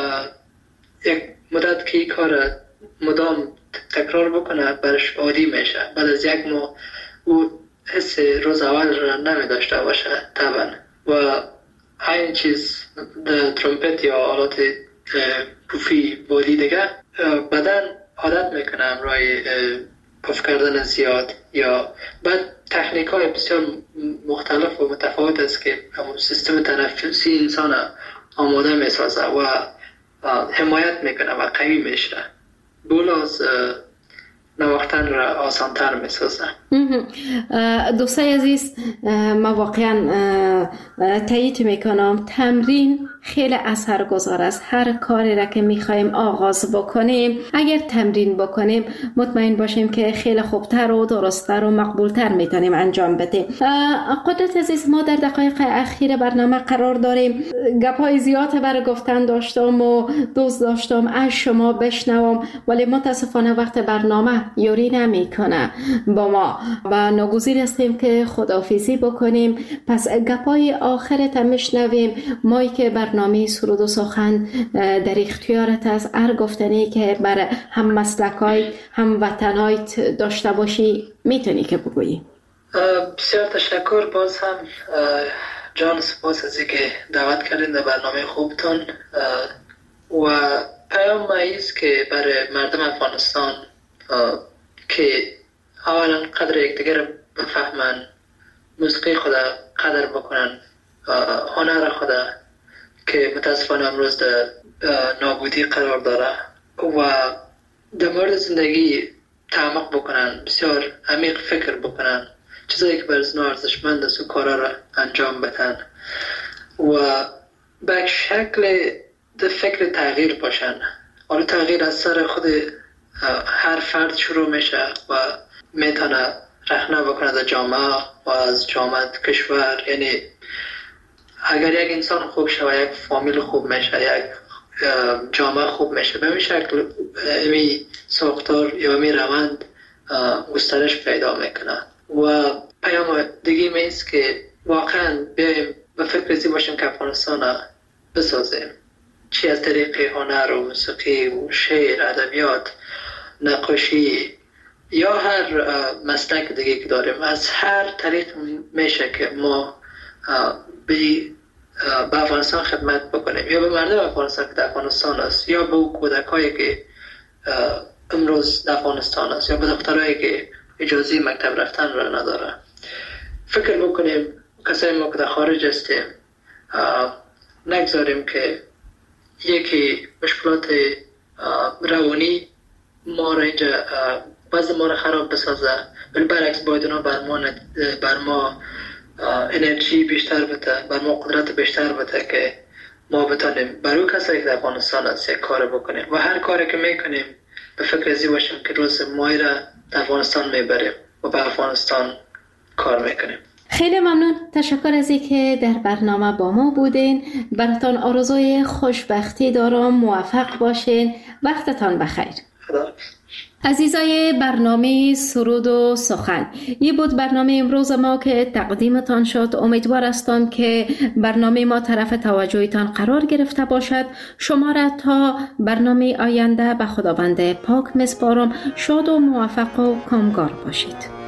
[SPEAKER 4] یک مدت که این کار مدام تکرار بکنه برش عادی میشه. بعد از یک ماه او حس روز اول را نمی داشته باشه طبعا. و این چیز ترومپت یا آلات پوفی بادی دیگه بدن عادت میکنه امرای پف کردن زیاد. یا بعد تکنیک های بسیار مختلف و متفاوت است که سیستم تنفسی انسان آماده میسازه و حمایت میکنه و قوی میشه. بولاز نواختن را آسانتر میسازه.
[SPEAKER 3] دوستای عزیز، ما واقعا تایید میکنم تمرین خیلی اثرگذار است. هر کاری را که میخوایم آغاز بکنیم اگر تمرین بکنیم مطمئن باشیم که خیلی خوبتر و درستتر و مقبولتر میتونیم انجام بدیم. قدرت عزیز، ما در دقایق اخیر برنامه قرار داریم. گپای زیاد برای گفتن داشتم و دوست داشتم از شما بشنوم، ولی متاسفانه وقت برنامه یوری نمیکنه با ما و ناگزیر هستیم که خداحافظی بکنیم. پس گپای آخرت هم میشنویم. مایی که برنامه سرود و سخن در اختیارت است، هر گفتنی که برای هم مسلکای هم وطنایت داشته باشی میتونی که بگویی.
[SPEAKER 4] بسیار تشکر. باز هم جان سپاس از اینکه دعوت کردین در برنامه خوبتان و پیام ایست که برای مردم افغانستان که اولا قدر یکدیگر بفهمن، موسیقی خدا قدر بکنن، هنر خدا که متاسفانه امروز در نابودی قرار داره و در مورد زندگی تعمق بکنن، بسیار عمیق فکر بکنن، چیزایی که برای زنها ارزشمند است و کارا را انجام بدن و به شکل در فکر تغییر باشن. حالا تغییر از سر خود هر فرد شروع میشه و میتونه رخنه بکنه در جامعه و از جامعه کشور. یعنی اگر یک انسان خوب شود یک فامیل خوب میشه، یک جامعه خوب میشه. به این شکل امی ساختار یا امی روند گسترش پیدا میکنه. و پیام دیگه میست که واقعا بیایم به فکر ازی باشیم که افغانستان بسازیم، چی از طریق هنر و موسیقی و شعر، ادبیات، نقاشی یا هر مسلک دیگه که داریم. از هر طریق میشه که ما به به افغانستان خدمت بکنیم، یا به مردم افغانستان که در افغانستان است، یا به کودکایی که امروز در افغانستان است، یا به دخترایی که اجازه مکتب رفتن را نداره. فکر بکنیم کسایی ما که در خارج هستیم نگذاریم که یکی مشکلات روانی ما را اینجا وضع ما را خراب بسازه، ولی برعکس باید اونا بر ما, بر ما انرژی بیشتر بده، بر ما قدرت بیشتر بده که ما بتانیم برای کسایی که در افغانستان هست یک کار بکنیم و هر کاری که میکنیم به فکر ازی باشیم که روز مایی را در افغانستان میبریم و به افغانستان کار میکنیم.
[SPEAKER 3] خیلی ممنون. تشکر از اینکه در برنامه با ما بودین. براتان آرزوی خوشبختی دارم. موفق باشین. وقتتان بخیر.
[SPEAKER 4] خدا.
[SPEAKER 3] عزیزای برنامه سرود و سخن، این بود برنامه امروز ما که تقدیمتان شد. امیدوار هستم که برنامه ما طرف توجهتان قرار گرفته باشد. شما را تا برنامه آینده به خداوند پاک میسپارم. شاد و موفق و کامگار باشید.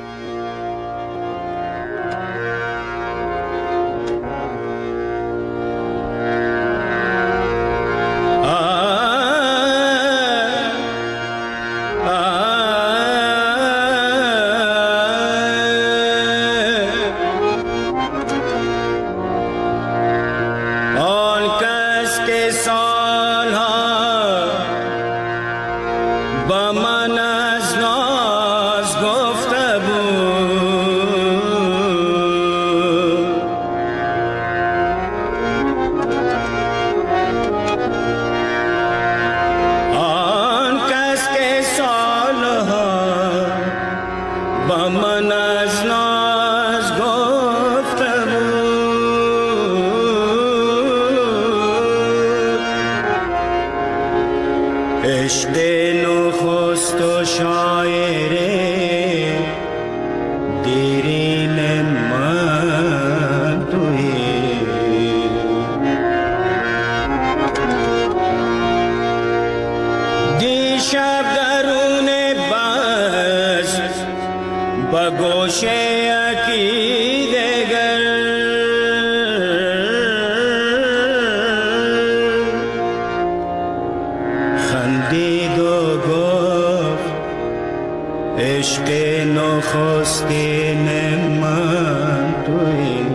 [SPEAKER 7] نخستین من توی،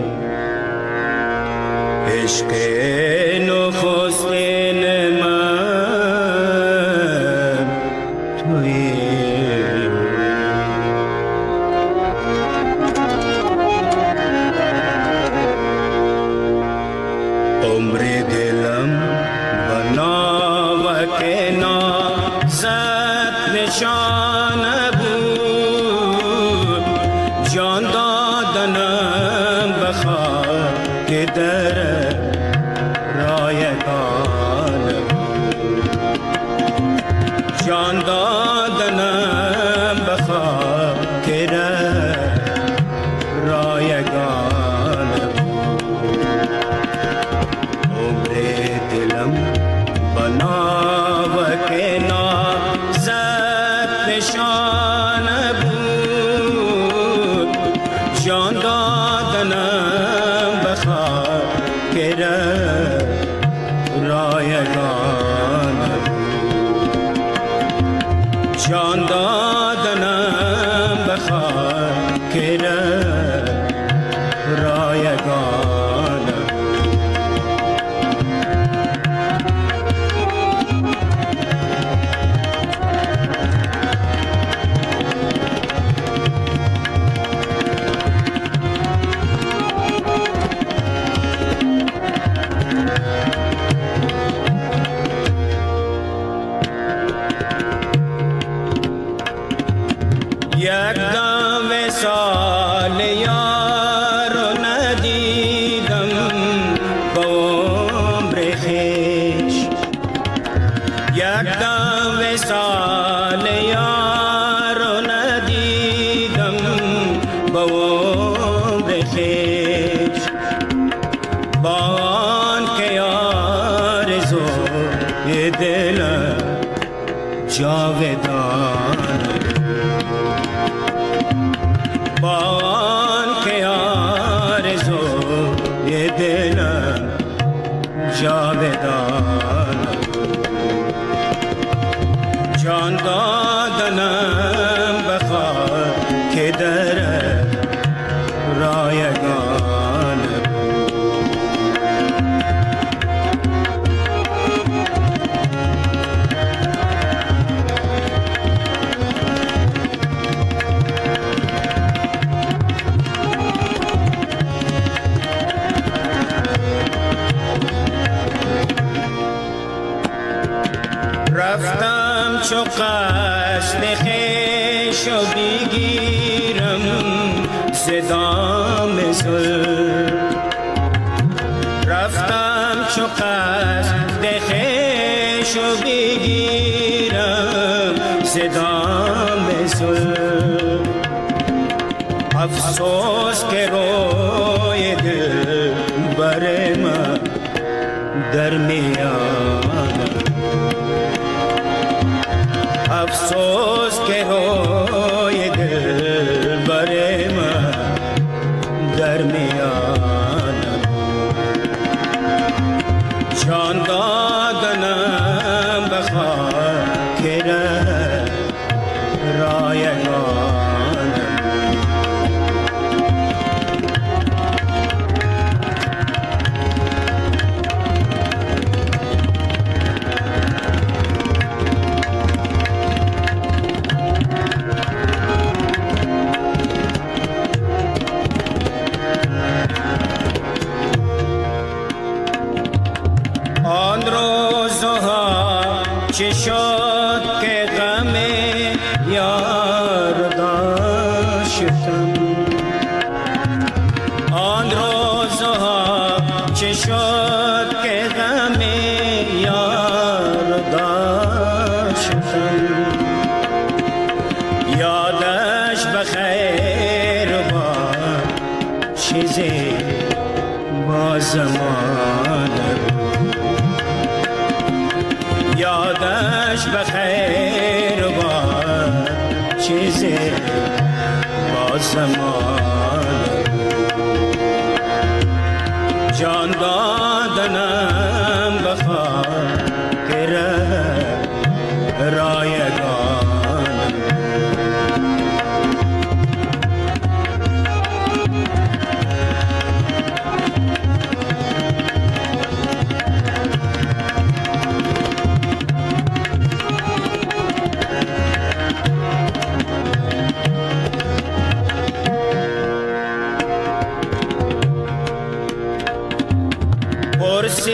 [SPEAKER 7] عشق نخستین من توی. عمر دلم بناوک نازت نشانه بود، جان دادنم بخاک در رایگان بود، جان دادنم بخاک در رایگان بود. عمر دلم بناوک نازت نشانه بود، جان دادنم بخاک در رایگان بود، جان دادنم بخاک در رایگان بود. یک دم وصال یار ندیدم با عمر خویش، یک دم وصال یار ندیدم با عمر خویش، با آنکه آرزوی دلم جاودان، با آنکه آرزوی دلم جاودان، جان دادنم بخاک در رایگان بود. رفتم چو قصد خویش و بگیرم صدام زلف، رفتم چو قصد خویش و بگیرم صدام زلف، افسوس که روی دل بر من در میان، افسوس که روی دل بر من در میان، جان دادنم بخاک رایگان. آن روزها چه شد که غم یار داشتم، آن روزها چه شد که غم یار داشتم، یادش بخیر باد چیزی با زمان، یادش بخیر باد چیزی با زمان، جان دادنم بخاک رایگان.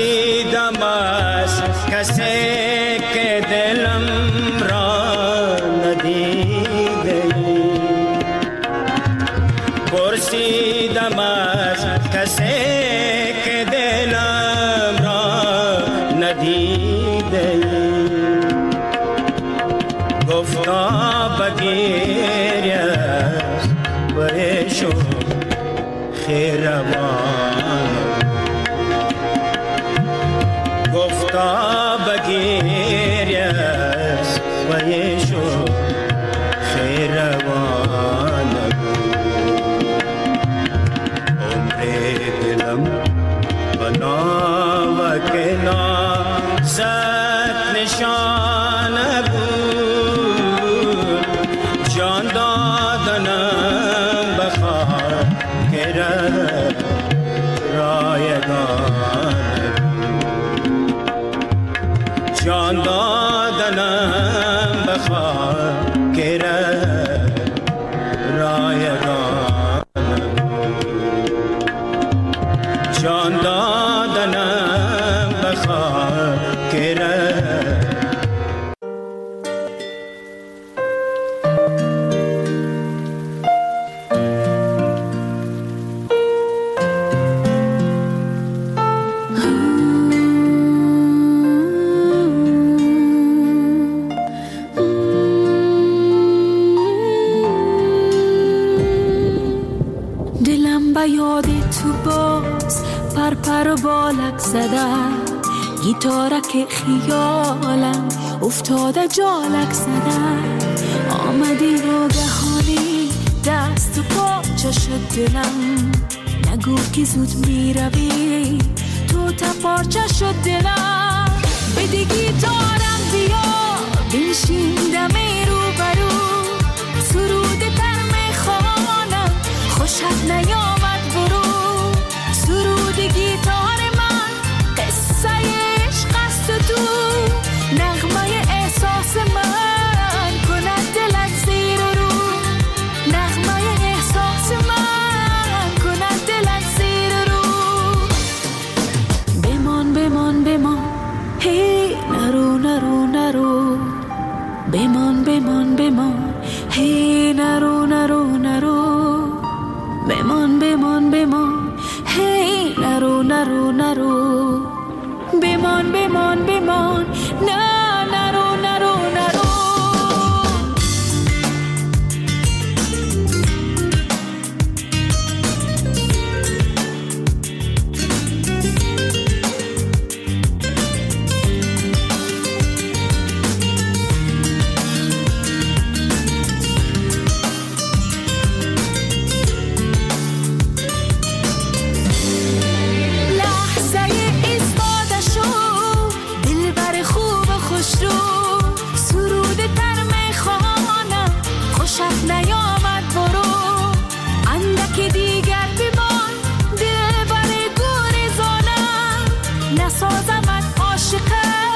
[SPEAKER 7] پرسیدم از کسی که دلم را ندیده پرسیدم از کسی که دلم را ندیده گفتا بگیر است بریشو خیروان گفتا بگیر است بریشو خیروان عمر دلم بنا و کنا زد نشان بود جان دادنم بخواه که رایگان جان دادنم بخواه که رایگان جان دادنم بخواه که
[SPEAKER 8] پر بالک زده گیتارک خیالم افتاده جالک زده آمدی ناگهانی دست و پاچه شد دلم نگو که زود می روی تو تا پارچه شد دلم بده گیتارم بیا بنشین دمی رو برو سرود تر می خوانم خوشت نیامد برو سرود گیتار من قصه عشق است تو نغمه احساس من کند دلت زیر رو نغمه احساس من کند دلت زیر رو بمان بمان بمان هی نرو نرو نرو بمان بمان بمان هی نرو نرو نرو بمان بمان بمان هی نرو نرو نرو بمان بمان بمان نه نرو نرو نرو نسازمت عاشقه